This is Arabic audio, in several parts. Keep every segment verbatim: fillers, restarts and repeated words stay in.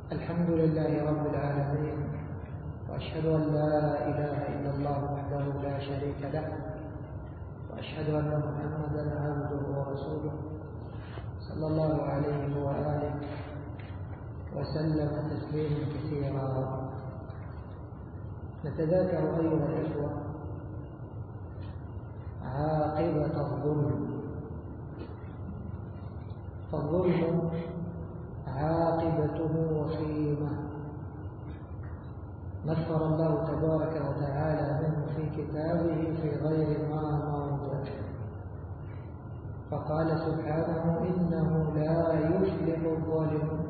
الحمد لله رب العالمين، وأشهد أن لا إله إلا الله وحده لا شريك له، وأشهد أن محمدا عبده ورسوله صلى الله عليه وآله وسلم تسليما كثيرا. نتذاكر أيها الإخوة عاقبة الظلم. فالظلم عاقبته وخيمة نفر الله تبارك وتعالى منه في كتابه في غير ما موضع، فقال سبحانه: إنه لا يفلح الظالمون.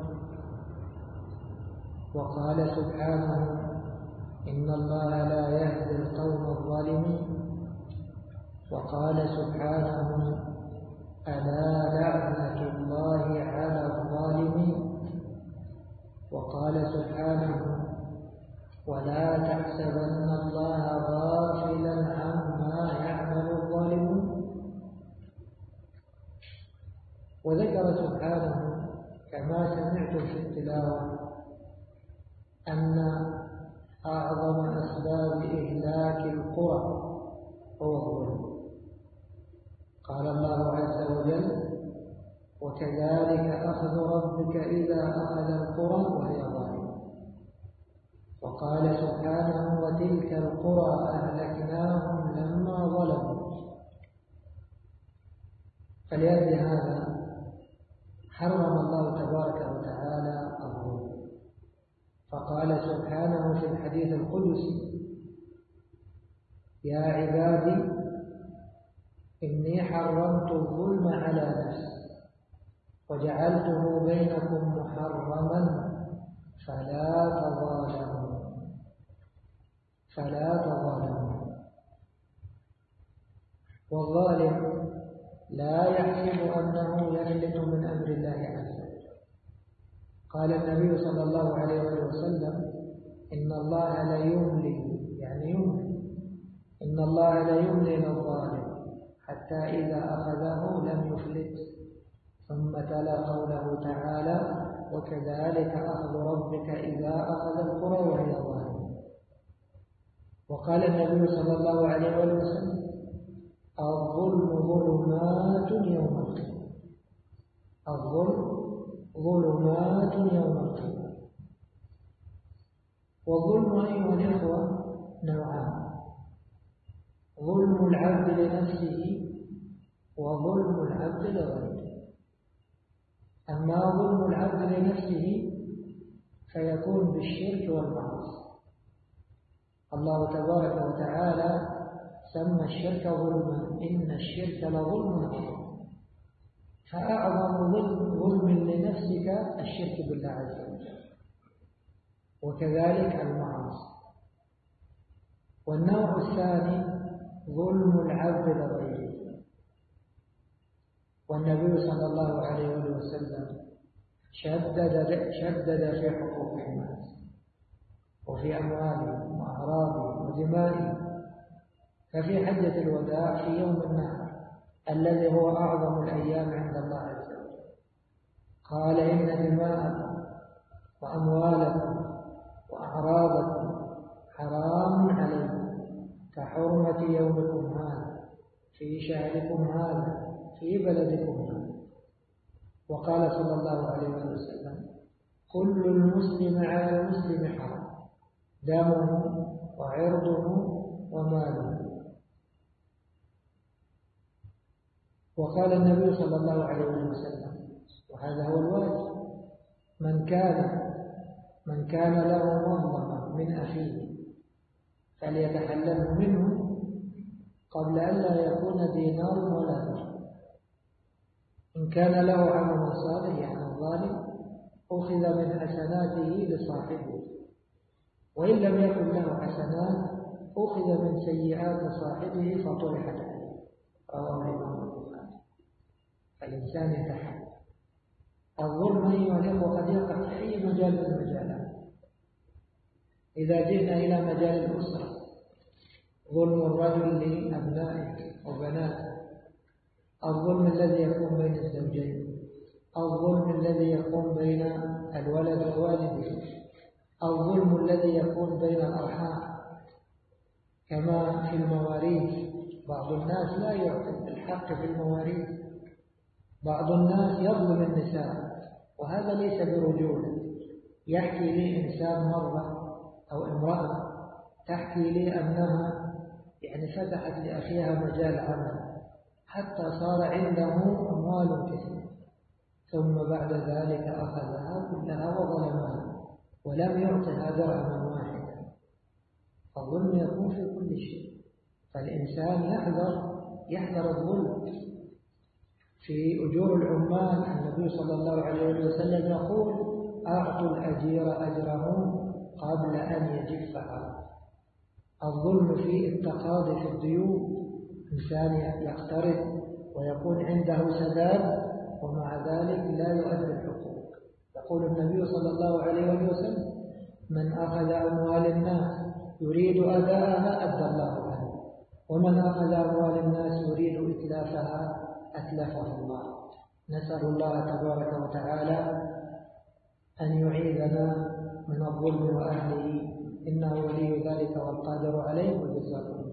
وقال سبحانه: إن الله لا يهدي القوم الظالمين. وقال سبحانه: ألا لعنة الله على الظالمين. وقال سبحانه: ولا تحسبن الله غافلا عما يعمل الظالمون. وذكر سبحانه كما سمعتم في التلاوة أن أعظم أسباب إهلاك القرى هو الظلم. قال الله عز وجل: وكذلك أخذ ربك إذا أخذ القرى وهي ظالمة. وقال سبحانه: وتلك القرى أهلكناهم لما ظلموا. فلأجل هذا حرم الله تبارك وتعالى الظلم، فقال سبحانه في الحديث القدسي: يا عبادي إني حرمت الظلم على نفسي وجعلته بينكم محرما فلا تظالموا فلا تظالموا. والظالم لا يحسب أنه يفلت من أمر الله عز وجل. قال النبي صلى الله عليه وسلم: إن الله لا يملي يعني يملي إن الله لا يملي للظالم حتى إذا أخذه لم يفلت. ثم تلا قوله تعالى: وكذلك أخذ ربك إذا أخذ القرى وهي ظالمة. وقال النبي صلى الله عليه وسلم: الظلم ظلمات يوم القيامة. الظلم ظلمات يوم القيامة. والظلم أيها الإخوة نوعان: ظلم العبد لنفسه وظلم العبد لغيره. أما ظلم العبد لنفسه فيكون بالشرك والمعاصي. الله تبارك وتعالى سمى الشرك ظلما: إن الشرك لظلم عظيم. فأعظم ظلم لنفسك الشرك بالله عز وجل، وكذلك المعاصي. والنوع الثاني ظلم العبد لغيره. والنبي صلى الله عليه وسلم شدد شدد في حقوق الناس وفي أموالهم وأعراضهم ودمائهم. ففي حجة الوداع في يوم النحر الذي هو أعظم الأيام عند الله عز وجل قال: إن دماءكم وأموالكم وأعراضكم حرام عليكم كحرمة يومكم هذا في شهركم هذا في بلدكم هذا. وقال صلى الله عليه وسلم: كل المسلم على المسلم حرام، دمه وعرضه وماله. وقال النبي صلى الله عليه وسلم، وهذا هو الواجب: من كان من كان له مظلمة من أخيه فليتحلله منه قبل أن لا يكون دينار ولا درهم. إن كان له عمل صالح يعني الظالم أخذ من حسناته لصاحبه، وإن لم يكن له حسنات أخذ من سيئات صاحبه فطرحت عليه. رواه الإمام البخاري. فالإنسان يتحمل الظلم أيها الأخوة قد يقع في أي مجال من المجالات. إذا جئنا إلى مجال الأسرة، ظلم الرجل لأبنائه وبناته، الظلم الذي يكون بين الزوجين، الظلم الذي يكون بين الولد ووالده، الظلم الذي يكون بين الأرحام، كما في المواريث. بعض الناس لا يعطي الحق في المواريث، بعض الناس يظلم النساء، وهذا ليس برجولة. يحكي لي إنسان مرة أو امرأة تحكي لي أنها يعني فتحت لأخيها مجال عمل حتى صار عنده أموال كثيرة، ثم بعد ذلك أخذها كلها وظلمها ولم يعطها درهما واحدا. الظلم يكون في كل شيء، فالإنسان يحذر يحذر الظلم. في أجور العمال النبي صلى الله عليه وسلم يقول: أعطوا الأجير أجره قبل أن يجفها. الظلم في التقاضي في الديون، إنسان يقترض ويكون عنده سداد ومع ذلك لا يؤدي الحقوق. يقول النبي صلى الله عليه وسلم: من أخذ أموال الناس يريد أداءها أدى الله عنه، ومن أخذ أموال الناس يريد إتلافها أتلفه الله. نسأل الله تبارك وتعالى أن يعيذنا من الظلم وأهله، إنه ولي ذلك والقادر عليه. وجزاكم